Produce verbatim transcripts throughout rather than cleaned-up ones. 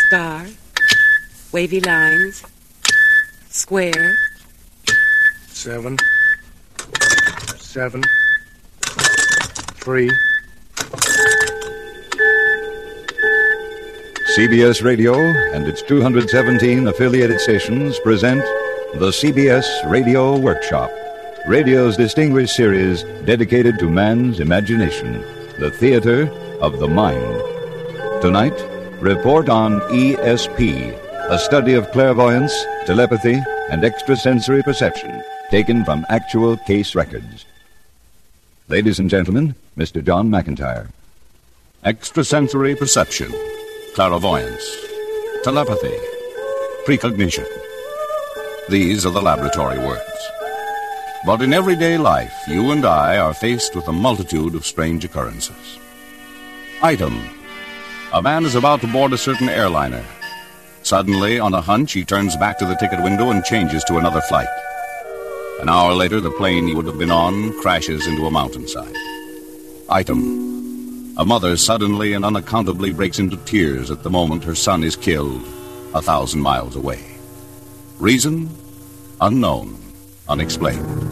Star, wavy lines, square. Seven, seven, three. C B S Radio and its two hundred seventeen affiliated stations present the C B S Radio Workshop, radio's distinguished series dedicated to man's imagination, the theater of the mind. Tonight, report on E S P, a study of clairvoyance, telepathy, and extrasensory perception, taken from actual case records. Ladies and gentlemen, Mister John McIntyre. Extrasensory perception, clairvoyance, telepathy, precognition. These are the laboratory words. But in everyday life, you and I are faced with a multitude of strange occurrences. Item: a man is about to board a certain airliner. Suddenly, on a hunch, he turns back to the ticket window and changes to another flight. An hour later, the plane he would have been on crashes into a mountainside. Item: a mother suddenly and unaccountably breaks into tears at the moment her son is killed a thousand miles away. Reason? Unknown, unexplained.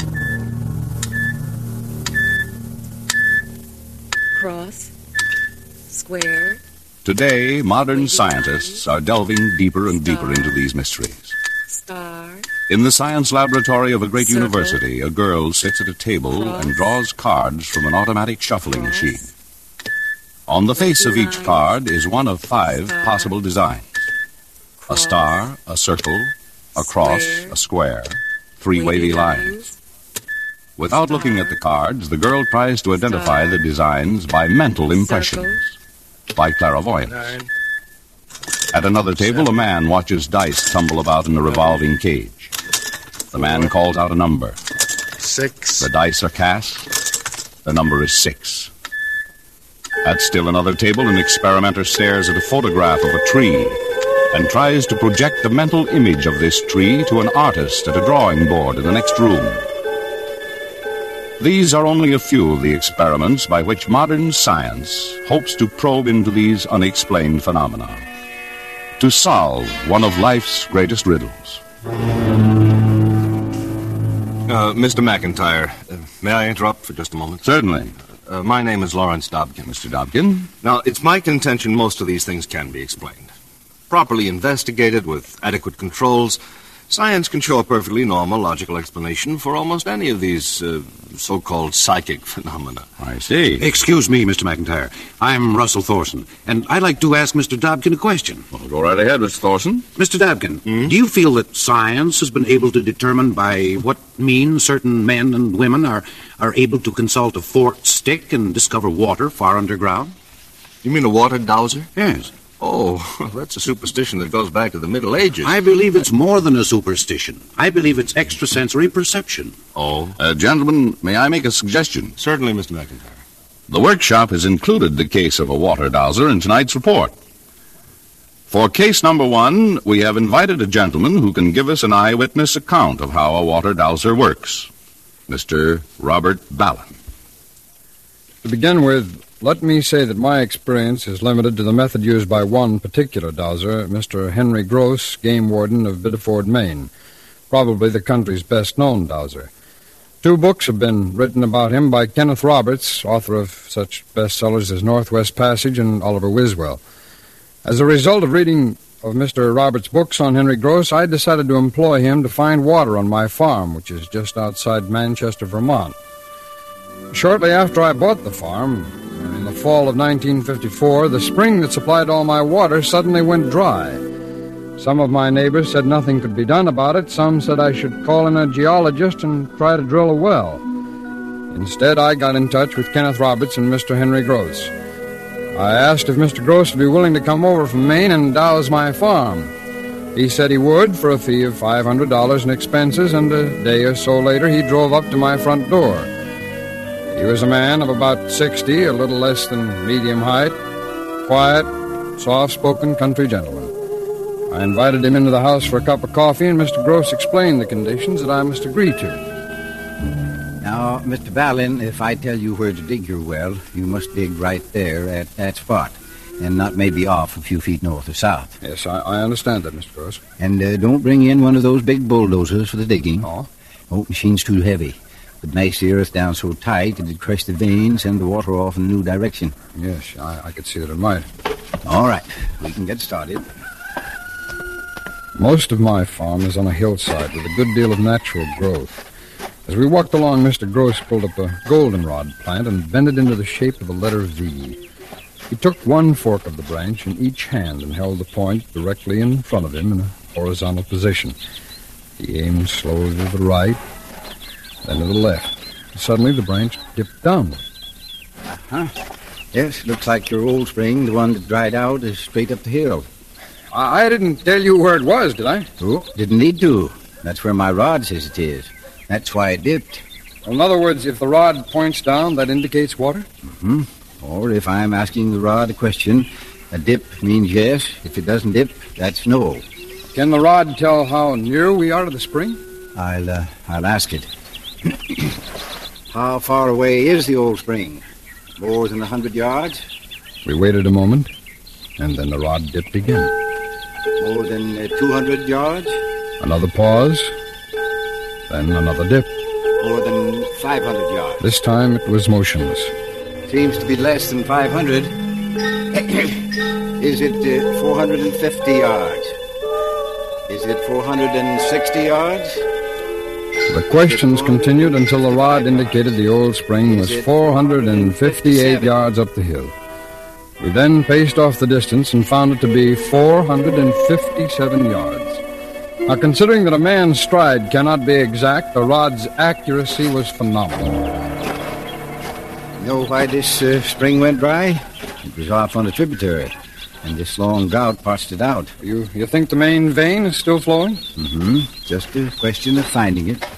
Cross, square. Today, modern scientists are delving deeper and deeper into these mysteries. Star. In the science laboratory of a great Circle. university, a girl sits at a table Cross. and draws cards from an automatic shuffling Cross. machine. On the face of each card is one of five Star. possible designs. A Cross. star, a circle, a cross, Square. a square, three wavy lines. Without Star. looking at the cards, the girl tries to identify Star. the designs by mental impressions, Circle. by clairvoyance. Nine. At another table, a man watches dice tumble about in a revolving cage. The man calls out a number. Six. The dice are cast. The number is six. At still another table, an experimenter stares at a photograph of a tree and tries to project the mental image of this tree to an artist at a drawing board in the next room. These are only a few of the experiments by which modern science hopes to probe into these unexplained phenomena, to solve one of life's greatest riddles. Uh, Mister McIntyre, uh, may I interrupt for just a moment? Certainly. Uh, my name is Lawrence Dobkin. Mister Dobkin? Now, it's my contention most of these things can be explained. Properly investigated with adequate controls, science can show a perfectly normal, logical explanation for almost any of these uh, so-called psychic phenomena. I see. Excuse me, Mister McIntyre. I'm Russell Thorson, and I'd like to ask Mister Dobkin a question. Well, go right ahead, Mister Thorson. Mister Dobkin, Hmm? do you feel that science has been able to determine by what means certain men and women are, are able to consult a forked stick and discover water far underground? You mean a water dowser? Yes. Oh, well, that's a superstition that goes back to the Middle Ages. I believe it's more than a superstition. I believe it's extrasensory perception. Oh? Uh, gentlemen, may I make a suggestion? Certainly, Mister McIntyre. The workshop has included the case of a water dowser in tonight's report. For case number one, we have invited a gentleman who can give us an eyewitness account of how a water dowser works. Mister Robert Ballin. To begin with, let me say that my experience is limited to the method used by one particular dowser, Mister Henry Gross, game warden of Biddeford, Maine, probably the country's best-known dowser. Two books have been written about him by Kenneth Roberts, author of such bestsellers as Northwest Passage and Oliver Wiswell. As a result of reading of Mister Roberts' books on Henry Gross, I decided to employ him to find water on my farm, which is just outside Manchester, Vermont. Shortly after I bought the farm, in the fall of nineteen fifty-four, the spring that supplied all my water suddenly went dry. Some of my neighbors said nothing could be done about it. Some said I should call in a geologist and try to drill a well. Instead, I got in touch with Kenneth Roberts and Mister Henry Gross. I asked if Mister Gross would be willing to come over from Maine and douse my farm. He said he would for a fee of five hundred dollars in expenses, and a day or so later he drove up to my front door. He was a man of about sixty, a little less than medium height, quiet, soft-spoken country gentleman. I invited him into the house for a cup of coffee, and Mister Gross explained the conditions that I must agree to. Now, Mister Ballin, if I tell you where to dig your well, you must dig right there at that spot. and not maybe off a few feet north or south. Yes, I, I understand that, Mister Gross. And uh, don't bring in one of those big bulldozers for the digging. Oh? Oh, machine's too heavy. It makes the earth down so tight it'd crush the vein, send the water off in a new direction. Yes, I, I could see that it might. All right, we can get started. Most of my farm is on a hillside with a good deal of natural growth. As we walked along, Mister Gross pulled up a goldenrod plant and bent it into the shape of a letter V. He took one fork of the branch in each hand and held the point directly in front of him in a horizontal position. He aimed slowly to the right, then to the left. Suddenly, the branch dipped downward. Uh-huh. Yes, looks like your old spring, the one that dried out, is straight up the hill. I, I didn't tell you where it was, did I? Oh, didn't need to. That's where my rod says it is. That's why it dipped. Well, in other words, if the rod points down, that indicates water? Mm-hmm. Or if I'm asking the rod a question, a dip means yes. If it doesn't dip, that's no. Can the rod tell how near we are to the spring? I'll, uh, I'll ask it. How far away is the old spring? More than a hundred yards? We waited a moment, and then the rod dipped again. More than uh, two hundred yards? Another pause, then another dip. More than five hundred yards? This time it was motionless. Seems to be less than five hundred. Is it uh, four hundred fifty yards? Is it four hundred sixty yards? The questions continued until the rod indicated the old spring was four hundred fifty-eight yards up the hill. We then paced off the distance and found it to be four hundred fifty-seven yards. Now, considering that a man's stride cannot be exact, the rod's accuracy was phenomenal. Know why this uh, spring went dry? It was off on a tributary, and this long drought parched it out. You you think the main vein is still flowing? Mm-hmm. Just a question of finding it.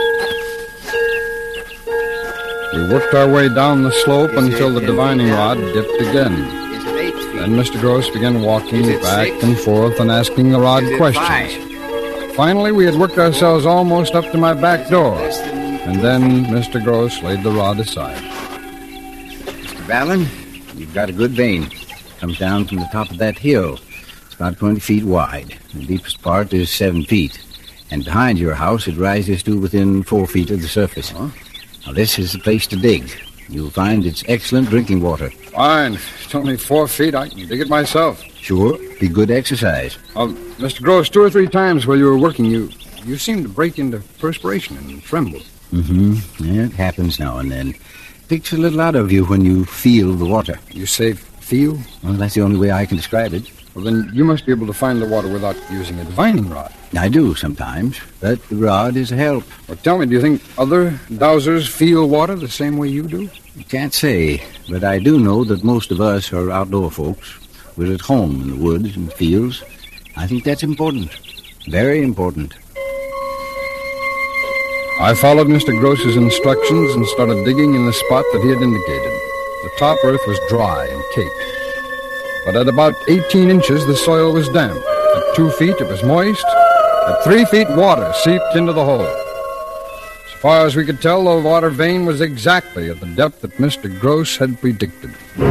We worked our way down the slope Is until it, the divining uh, rod dipped again. Is it eight feet? Then Mister Gross began walking Is it back six? and forth and asking the rod Is it questions. five? Finally, we had worked ourselves almost up to my back door, Less than- and then Mister Gross laid the rod aside. Mister Ballon, you've got a good vein. Comes down from the top of that hill. It's about twenty feet wide. The deepest part is seven feet. And behind your house, it rises to within four feet of the surface. Huh? Now, this is the place to dig. You'll find it's excellent drinking water. Fine. It's only four feet. I can dig it myself. Sure, be good exercise. Uh, Mister Gross, two or three times while you were working, you you seemed to break into perspiration and tremble. Mm-hmm. Yeah, it happens now and then. Takes a little out of you when you feel the water. You say feel? Well, that's the only way I can describe it. Well, then you must be able to find the water without using a divining rod. I do sometimes, but the rod is a help. Well, tell me, do you think other dowsers feel water the same way you do? Can't say, but I do know that most of us are outdoor folks. We're at home in the woods and fields. I think that's important. Very important. I followed Mister Gross's instructions and started digging in the spot that he had indicated. The top earth was dry and caked. But at about eighteen inches, the soil was damp. At two feet, it was moist. At three feet, water seeped into the hole. As far as we could tell, the water vein was exactly at the depth that Mister Gross had predicted.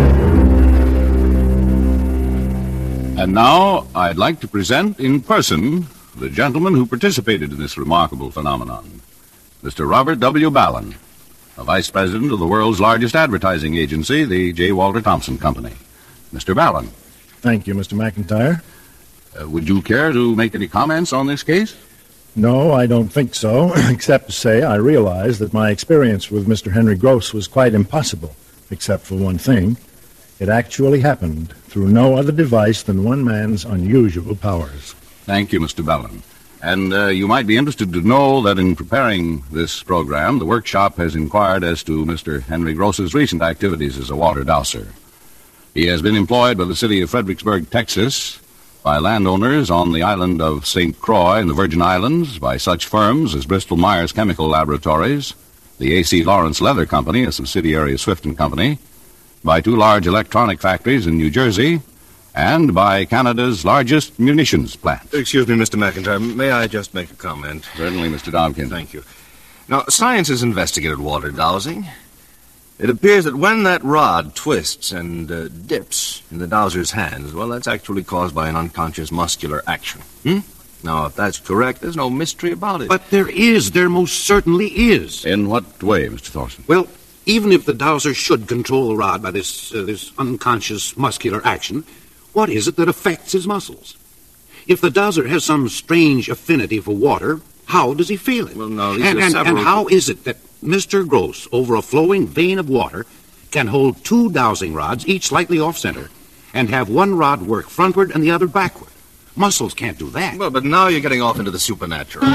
And now I'd like to present in person the gentleman who participated in this remarkable phenomenon, Mister Robert W. Ballon, a vice president of the world's largest advertising agency, the J. Walter Thompson Company. Mister Ballon. Thank you, Mister McIntyre. Uh, would you care to make any comments on this case? No, I don't think so, except to say I realize that my experience with Mister Henry Gross was quite impossible, except for one thing. It actually happened through no other device than one man's unusual powers. Thank you, Mister Ballon. And uh, you might be interested to know that in preparing this program, the workshop has inquired as to Mister Henry Gross's recent activities as a water dowser. He has been employed by the city of Fredericksburg, Texas, by landowners on the island of Saint Croix in the Virgin Islands, by such firms as Bristol-Myers Chemical Laboratories, the A C Lawrence Leather Company, a subsidiary of Swift and Company, by two large electronic factories in New Jersey, and by Canada's largest munitions plant. Excuse me, Mister McIntyre. May I just make a comment? Certainly, Mister Dobkin. Thank you. Now, science has investigated water dowsing. It appears that when that rod twists and uh, dips in the dowser's hands, well, that's actually caused by an unconscious muscular action. Hmm? Now, if that's correct, there's no mystery about it. But there is. There most certainly is. In what way, Mister Thorson? Well, even if the dowser should control the rod by this, uh, this unconscious muscular action, what is it that affects his muscles? If the dowser has some strange affinity for water, how does he feel it? Well, no, these and, are and, several... and how is it that Mister Gross, over a flowing vein of water, can hold two dowsing rods, each slightly off-center, and have one rod work frontward and the other backward? Muscles can't do that. Well, but now you're getting off into the supernatural.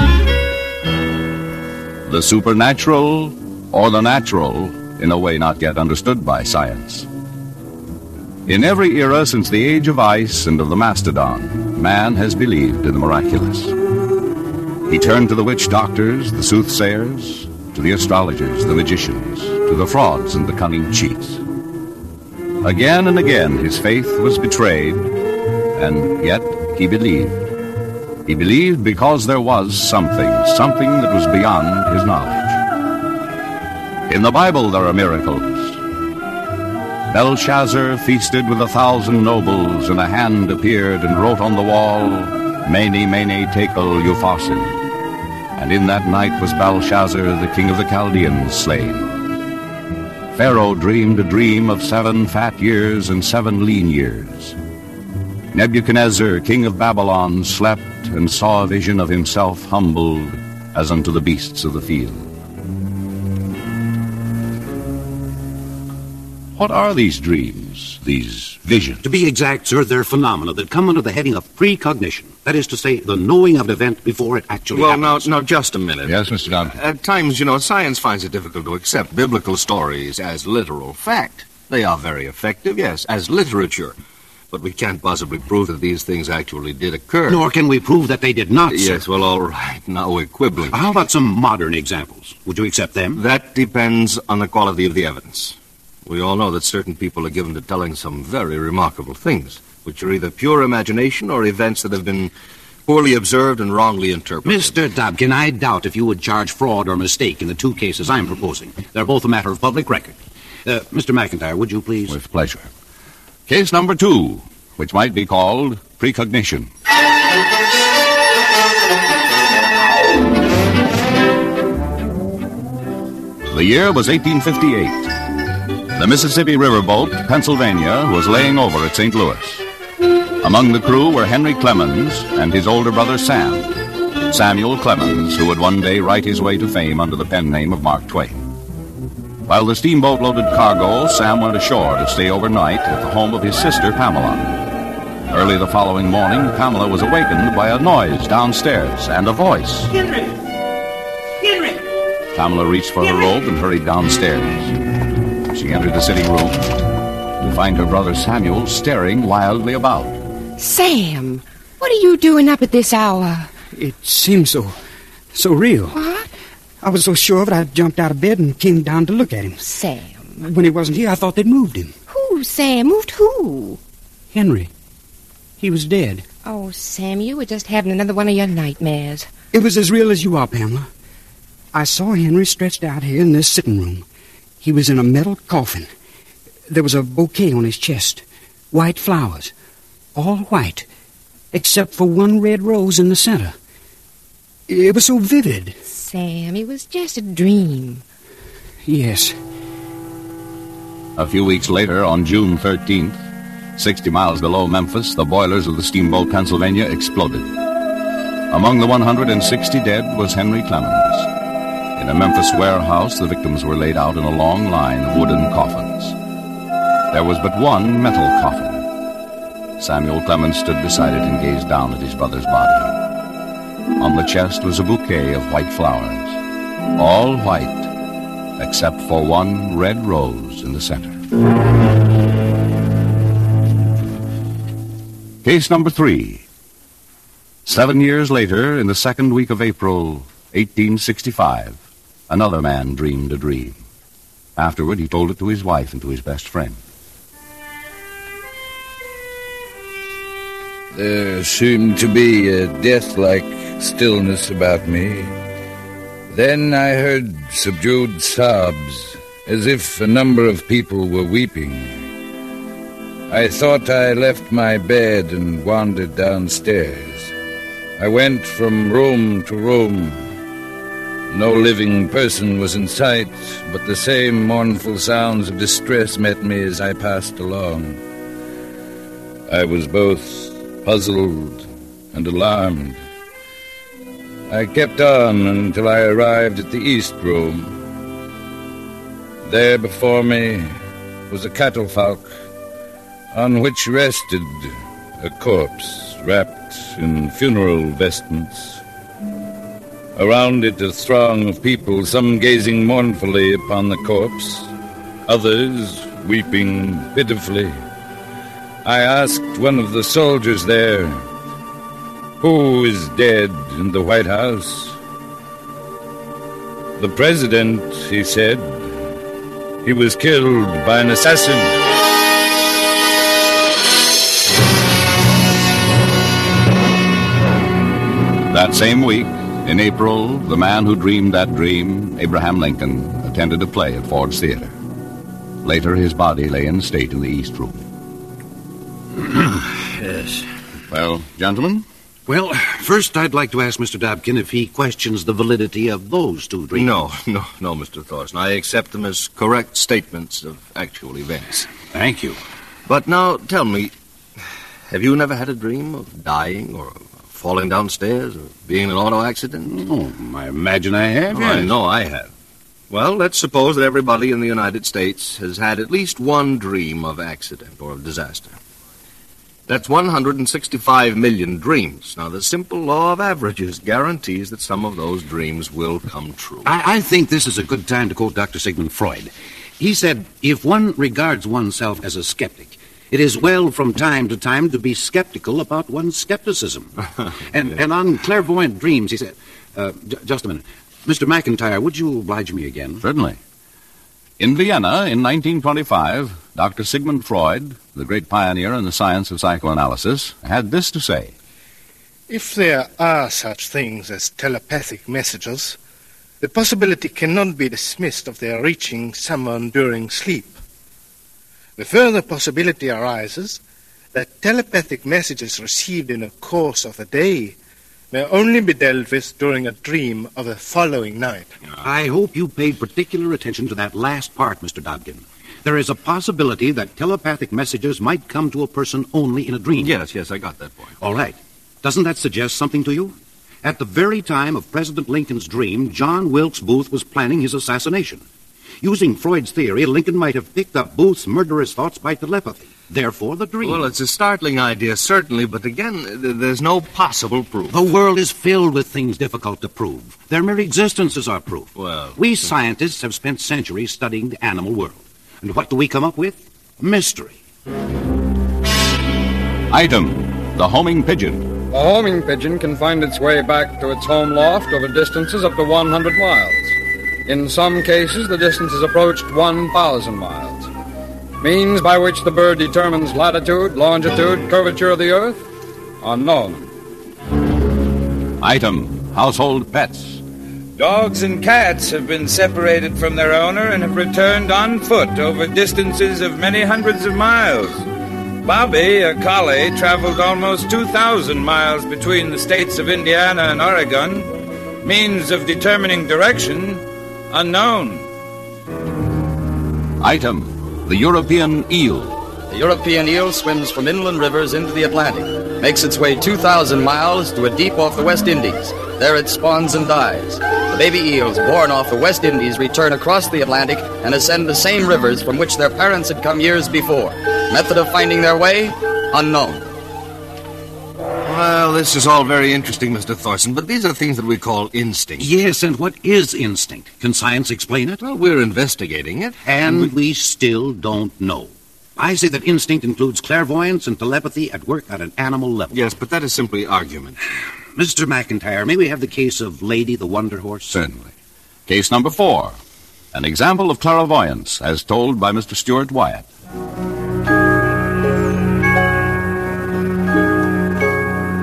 The supernatural or the natural in a way not yet understood by science. In every era since the age of ice and of the mastodon, man has believed in the miraculous. He turned to the witch doctors, the soothsayers, to the astrologers, the magicians, to the frauds and the cunning cheats. Again and again his faith was betrayed, and yet he believed. He believed because there was something, something that was beyond his knowledge. In the Bible there are miracles. Belshazzar feasted with a thousand nobles, and a hand appeared and wrote on the wall, Mene, Mene, Tekel, Upharsin. And in that night was Belshazzar, the king of the Chaldeans, slain. Pharaoh dreamed a dream of seven fat years and seven lean years. Nebuchadnezzar, king of Babylon, slept and saw a vision of himself humbled as unto the beasts of the field. What are these dreams, these visions? To be exact, sir, they're phenomena that come under the heading of precognition. That is to say, the knowing of an event before it actually well, happens. now, now, just a minute. Yes, Mister Dodd. At times, you know, science finds it difficult to accept biblical stories as literal fact. They are very effective, yes, as literature. But we can't possibly prove that these things actually did occur. Nor can we prove that they did not, sir. Yes, well, all right. Now we're quibbling. How about some modern examples? Would you accept them? That depends on the quality of the evidence. We all know that certain people are given to telling some very remarkable things, which are either pure imagination or events that have been poorly observed and wrongly interpreted. Mister Dobkin, I doubt if you would charge fraud or mistake in the two cases I'm proposing. They're both a matter of public record. Uh, Mister McIntyre, would you please? With pleasure. Case number two, which might be called precognition. The year was eighteen fifty-eight. The Mississippi riverboat, Pennsylvania, was laying over at Saint Louis. Among the crew were Henry Clemens and his older brother Sam, Samuel Clemens, who would one day write his way to fame under the pen name of Mark Twain. While the steamboat loaded cargo, Sam went ashore to stay overnight at the home of his sister, Pamela. Early the following morning, Pamela was awakened by a noise downstairs and a voice. Henry! Henry! Pamela reached for her robe and hurried downstairs. She entered the sitting room to find her brother Samuel staring wildly about. Sam, what are you doing up at this hour? It seemed so, so real. What? I was so sure of it, I jumped out of bed and came down to look at him. Sam. When he wasn't here, I thought they'd moved him. Who, Sam? Moved who? Henry. He was dead. Oh, Sam, you were just having another one of your nightmares. It was as real as you are, Pamela. I saw Henry stretched out here in this sitting room. He was in a metal coffin. There was a bouquet on his chest. White flowers. All white. Except for one red rose in the center. It was so vivid. Sam, it was just a dream. Yes. A few weeks later, on June thirteenth, sixty miles below Memphis, the boilers of the steamboat Pennsylvania exploded. Among the one hundred sixty dead was Henry Clemens. In a Memphis warehouse, the victims were laid out in a long line of wooden coffins. There was but one metal coffin. Samuel Clemens stood beside it and gazed down at his brother's body. On the chest was a bouquet of white flowers, all white, except for one red rose in the center. Case number three. Seven years later, in the second week of April, eighteen sixty-five, another man dreamed a dream. Afterward, he told it to his wife and to his best friend. There seemed to be a death-like stillness about me. Then I heard subdued sobs as if a number of people were weeping. I thought I left my bed and wandered downstairs. I went from room to room. No living person was in sight, but the same mournful sounds of distress met me as I passed along. I was both puzzled and alarmed. I kept on until I arrived at the east room. There before me was a catafalque on which rested a corpse wrapped in funeral vestments. Around it a throng of people, some gazing mournfully upon the corpse, others weeping pitifully. I asked one of the soldiers there, "Who is dead in the White House?" "The president," he said. "He was killed by an assassin." That same week, in April, the man who dreamed that dream, Abraham Lincoln, attended a play at Ford's Theater. Later, his body lay in state in the East Room. Yes. Well, gentlemen? Well, first I'd like to ask Mister Dobkin if he questions the validity of those two dreams. No, no, no, Mister Thorson. I accept them as correct statements of actual events. Thank you. But now, tell me, have you never had a dream of dying or falling downstairs or being in an auto accident? Oh, I imagine I have. Oh, yes. I know I have. Well, let's suppose that everybody in the United States has had at least one dream of accident or of disaster. That's one hundred sixty-five million dreams. Now, the simple law of averages guarantees that some of those dreams will come true. I, I think this is a good time to quote Doctor Sigmund Freud. He said, if one regards oneself as a skeptic, it is well from time to time to be skeptical about one's skepticism. and, and on clairvoyant dreams, he said, uh, j- just a minute. Mister McIntyre, would you oblige me again? Certainly. In Vienna, in nineteen twenty-five, Doctor Sigmund Freud, the great pioneer in the science of psychoanalysis, had this to say. If there are such things as telepathic messages, the possibility cannot be dismissed of their reaching someone during sleep. The further possibility arises that telepathic messages received in the course of the day may only be dealt with during a dream of the following night. I hope you paid particular attention to that last part, Mister Dobkin. There is a possibility that telepathic messages might come to a person only in a dream. Yes, yes, I got that point. All right. Doesn't that suggest something to you? At the very time of President Lincoln's dream, John Wilkes Booth was planning his assassination. Using Freud's theory, Lincoln might have picked up Booth's murderous thoughts by telepathy. Therefore, the dream. Well, it's a startling idea, certainly, but again, th- there's no possible proof. The world is filled with things difficult to prove. Their mere existence is our proof. Well, we scientists have spent centuries studying the animal world. And what do we come up with? Mystery. Item, the homing pigeon. The homing pigeon can find its way back to its home loft over distances up to one hundred miles. In some cases, the distance has approached one thousand miles. Means by which the bird determines latitude, longitude, curvature of the earth? Unknown. Item, household pets. Dogs and cats have been separated from their owner and have returned on foot over distances of many hundreds of miles. Bobby, a collie, traveled almost two thousand miles between the states of Indiana and Oregon. Means of determining direction, unknown. Item, the European eel. The European eel swims from inland rivers into the Atlantic, makes its way two thousand miles to a deep off the West Indies. There it spawns and dies. The baby eels born off the West Indies return across the Atlantic and ascend the same rivers from which their parents had come years before. Method of finding their way? Unknown. Well, this is all very interesting, Mister Thorson, but these are things that we call instinct. Yes, and what is instinct? Can science explain it? Well, we're investigating it. And we... we still don't know. I say that instinct includes clairvoyance and telepathy at work at an animal level. Yes, but that is simply argument. Mister McIntyre, may we have the case of Lady the Wonder Horse? Certainly. Case number four. An example of clairvoyance, as told by Mister Stuart Wyatt.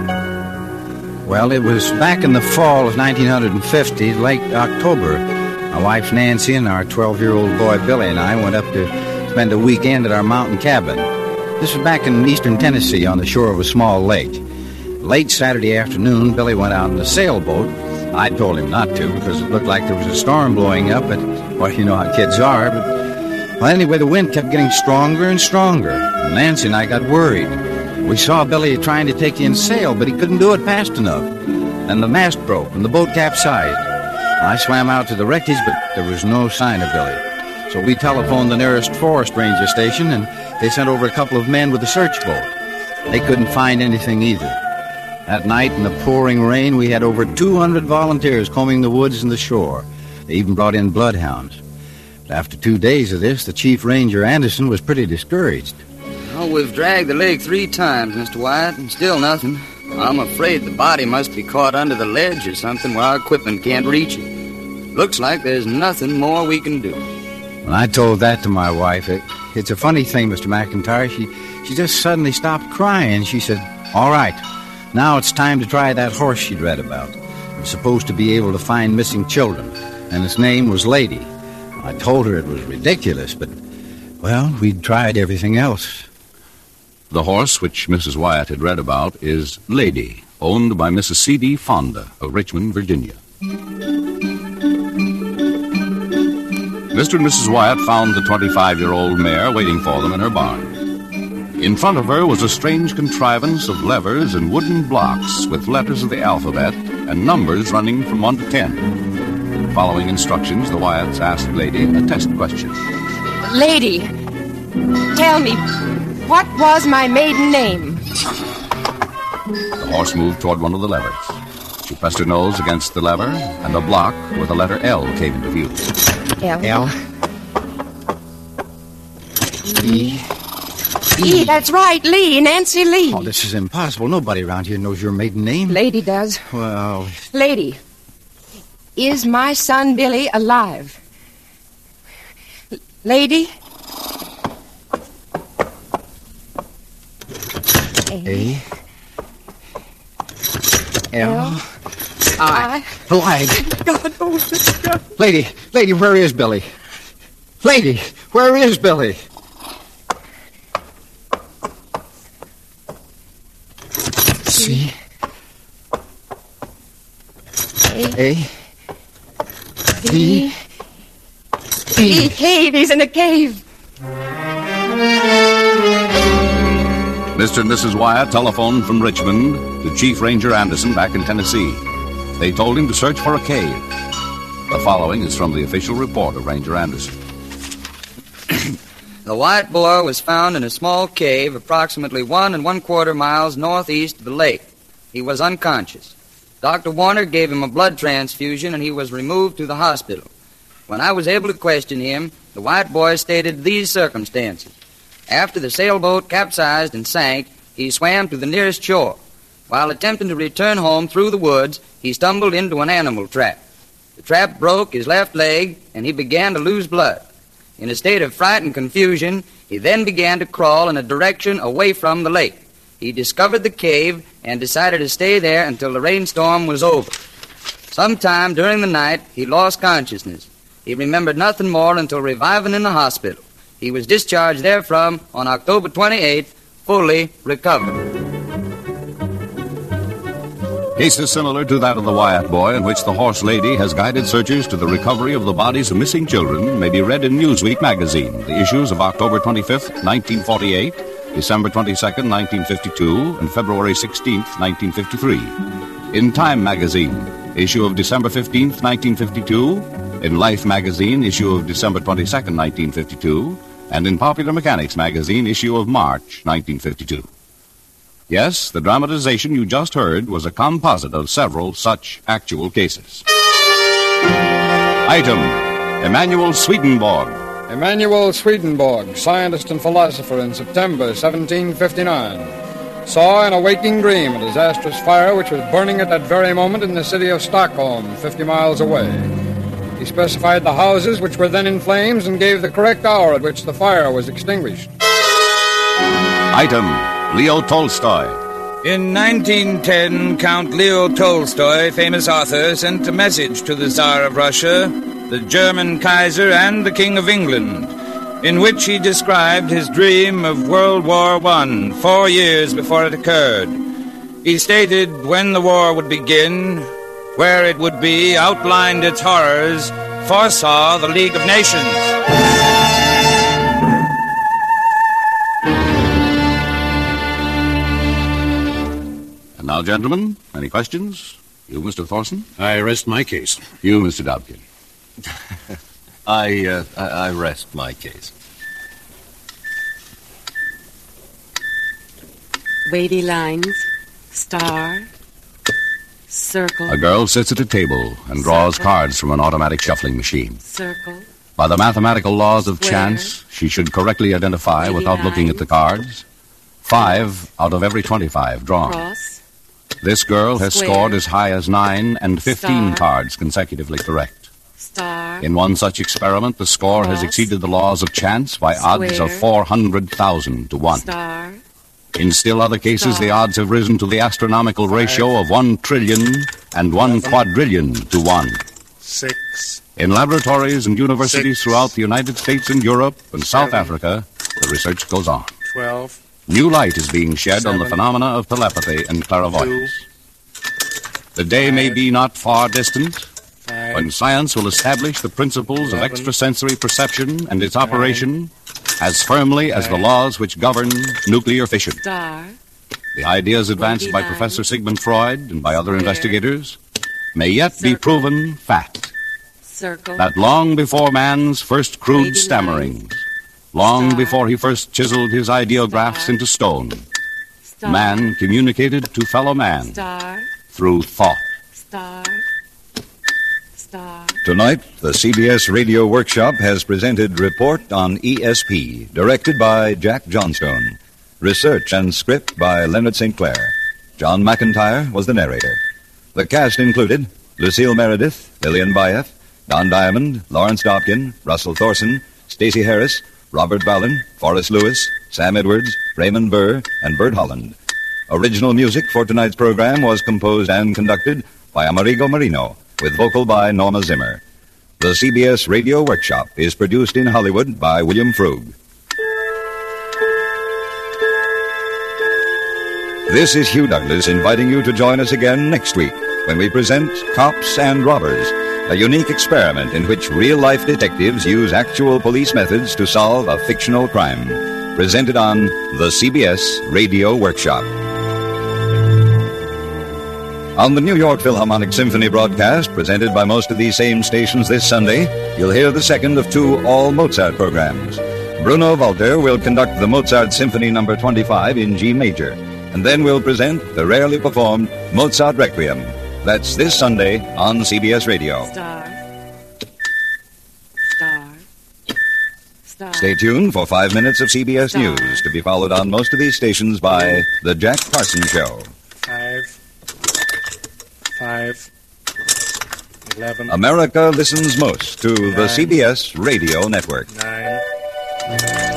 Well, it was back in the fall of nineteen fifty, late October. My wife Nancy and our twelve-year-old boy Billy and I went up to spend a weekend at our mountain cabin. This was back in eastern Tennessee on the shore of a small lake. Late Saturday afternoon, Billy went out in a sailboat. I told him not to because it looked like there was a storm blowing up, but, well, you know how kids are. But, well, anyway, the wind kept getting stronger and stronger. And Nancy and I got worried. We saw Billy trying to take in sail, but he couldn't do it fast enough. Then the mast broke and the boat capsized. I swam out to the wreckage, but there was no sign of Billy. So we telephoned the nearest forest ranger station, and they sent over a couple of men with a search boat. They couldn't find anything either. That night, in the pouring rain, we had over two hundred volunteers combing the woods and the shore. They even brought in bloodhounds. But after two days of this, the chief ranger, Anderson, was pretty discouraged. Well, we've dragged the lake three times, Mister Wyatt, and still nothing. I'm afraid the body must be caught under the ledge or something where our equipment can't reach it. Looks like there's nothing more we can do. When I told that to my wife, it, it's a funny thing, Mister McIntyre. She, she just suddenly stopped crying. She said, "All right. Now it's time to try that horse she'd read about. It was supposed to be able to find missing children, and its name was Lady. I told her it was ridiculous, but, well, we'd tried everything else." The horse which Missus Wyatt had read about is Lady, owned by Missus C D Fonda of Richmond, Virginia. Mister and Missus Wyatt found the twenty-five-year-old mare waiting for them in her barn. In front of her was a strange contrivance of levers and wooden blocks with letters of the alphabet and numbers running from one to ten. Following instructions, the Wyatts asked Lady a test question. Lady, tell me, what was my maiden name? The horse moved toward one of the levers. She pressed her nose against the lever, and a block with the letter L came into view. L. L. E. E, that's right, Lee, Nancy Lee. Oh, this is impossible. Nobody around here knows your maiden name. Lady does. Well... Lady, is my son Billy alive? L- Lady? A. L. L. I. Alive. God, oh, God. Lady, lady, where is Billy? Lady, where is Billy? C. A. A. D. E. Cave, he's in a cave. Mister and Missus Wyatt telephoned from Richmond to Chief Ranger Anderson back in Tennessee. They told him to search for a cave. The following is from the official report of Ranger Anderson. The white boy was found in a small cave approximately one and one quarter miles northeast of the lake. He was unconscious. Doctor Warner gave him a blood transfusion and he was removed to the hospital. When I was able to question him, the white boy stated these circumstances. After the sailboat capsized and sank, he swam to the nearest shore. While attempting to return home through the woods, he stumbled into an animal trap. The trap broke his left leg, and he began to lose blood. In a state of fright and confusion, he then began to crawl in a direction away from the lake. He discovered the cave and decided to stay there until the rainstorm was over. Sometime during the night, he lost consciousness. He remembered nothing more until reviving in the hospital. He was discharged therefrom on October twenty-eighth, fully recovered. Cases similar to that of the Wyatt boy, in which the horse lady has guided searchers to the recovery of the bodies of missing children, may be read in Newsweek magazine, the issues of October twenty-fifth, nineteen forty-eight, December twenty-second, nineteen fifty-two, and February sixteenth, nineteen fifty-three. In Time magazine, issue of December fifteenth, nineteen fifty-two, in Life magazine, issue of December twenty-second, nineteen fifty-two, and in Popular Mechanics magazine, issue of March, nineteen fifty-two. Yes, the dramatization you just heard was a composite of several such actual cases. Item, Emanuel Swedenborg. Emanuel Swedenborg, scientist and philosopher in September seventeen fifty-nine, saw in a waking dream a disastrous fire which was burning at that very moment in the city of Stockholm, fifty miles away. He specified the houses which were then in flames and gave the correct hour at which the fire was extinguished. Item, Leo Tolstoy. In nineteen ten, Count Leo Tolstoy, famous author, sent a message to the Tsar of Russia. the German Kaiser, and the King of England, in which he described his dream of World War One four years before it occurred. He stated when the war would begin, where it would be, outlined its horrors, foresaw the League of Nations. And now, gentlemen, any questions? You, Mister Thorson? I rest my case. You, Mister Dobkin? I, uh, I, I rest my case. Wavy lines, star, circle, A girl sits at a table and draws Circle. cards from an automatic shuffling machine. circle, By the mathematical laws of Square. chance, she should correctly identify, Wavy without looking at the cards, five out of every twenty-five drawn. cross, This girl has Square. scored as high as nine and fifteen Star. cards consecutively correct. star, In one such experiment, the score has Cross. exceeded the laws of chance by odds of Square. four hundred thousand to one. star, In still other cases, Star. the odds have risen to the astronomical ratio of one trillion and one quadrillion to one. Six. In laboratories and universities Six. throughout the United States and Europe and South Seven. Africa, the research goes on. Twelve. New light is being shed on the Seven. phenomena of telepathy and clairvoyance. The day may be not far distant Five. when science will establish the principles of Eleven. extrasensory perception and its operation as firmly as the laws which govern nuclear fission. star, The ideas advanced by Twenty-nine. Professor Sigmund Freud and by other Square. investigators may yet be Circle. proven fact. circle, That long before man's first crude Wavy stammerings, long Star. before he first chiseled his ideographs Star. into stone, star, man communicated to fellow man star, through thought. star, star. Tonight, the C B S Radio Workshop has presented Report on E S P, directed by Jack Johnstone. Research and script by Leonard Saint Clair. John McIntyre was the narrator. The cast included Lucille Meredith, Lillian Bayef, Don Diamond, Lawrence Dobkin, Russell Thorson, Stacey Harris, Robert Ballin, Forrest Lewis, Sam Edwards, Raymond Burr, and Bert Holland. Original music for tonight's program was composed and conducted by Amerigo Marino, with vocal by Norma Zimmer. The C B S Radio Workshop is produced in Hollywood by William Frug. This is Hugh Douglas inviting you to join us again next week when we present Cops and Robbers, a unique experiment in which real-life detectives use actual police methods to solve a fictional crime. Presented on the C B S Radio Workshop. On the New York Philharmonic Symphony broadcast, presented by most of these same stations this Sunday, you'll hear the second of two all-Mozart programs. Bruno Walter will conduct the Mozart Symphony number twenty-five in G major, and then we'll present the rarely performed Mozart Requiem. That's this Sunday on C B S Radio. Star. Star. Star. Stay tuned for five minutes of C B S Star. News, to be followed on most of these stations by The Jack Parsons Show. Five. Five. Eleven. America listens most to the Nine. C B S Radio Network. Nine.